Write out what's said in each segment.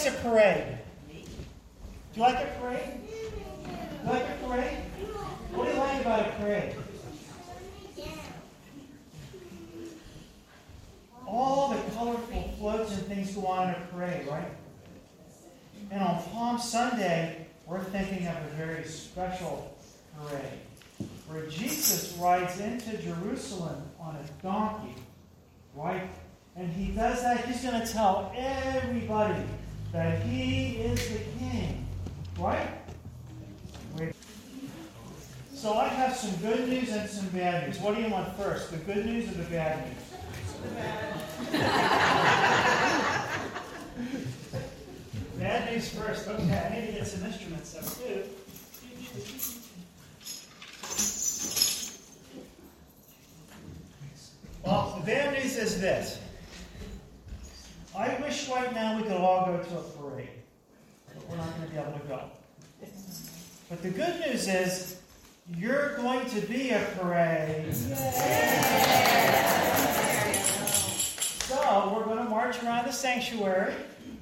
likes a parade? Do you like a parade? You like a parade? What do you like about a parade? All the colorful floats and things go on in a parade, right? And on Palm Sunday, we're thinking of a very special parade where Jesus rides into Jerusalem on a donkey, right? And he does that. He's going to tell everybody that he is the king, right? So I have some good news and some bad news. What do you want first, the good news or the bad news? The bad. Bad news first. Okay, I need to get some instruments up too. Well, the bad news is this. I wish right now we could all go to a parade, but we're not going to be able to go. But the good news is you're going to be a parade. Yay! So we're going to march around the sanctuary.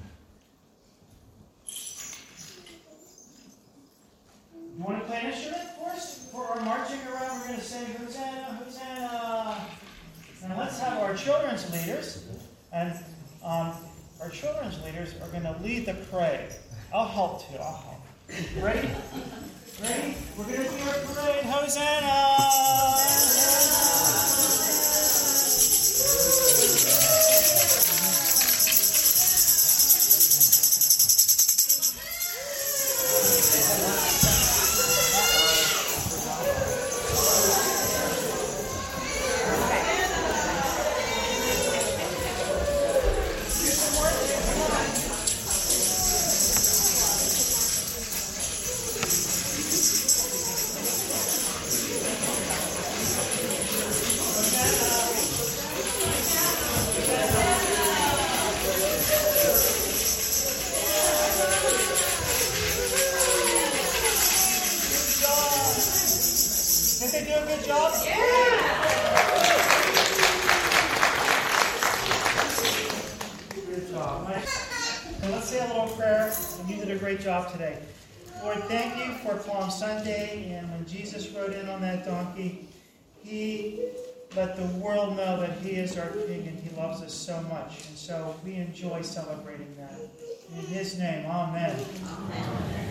You want to play an instrument for us? For our marching around, we're going to sing Hosanna, Hosanna. And let's have our children's leaders, and our children's leaders are going to lead the parade. I'll help too. I'll help. Ready? Ready? We're going to do our parade. Hosanna! Did they do a good job? Yeah! Good job. So let's say a little prayer, and you did a great job today. Lord, thank you for Palm Sunday, and when Jesus rode in on that donkey, he let the world know that he is our King and he loves us so much. And so we enjoy celebrating that. In his name, amen. Amen.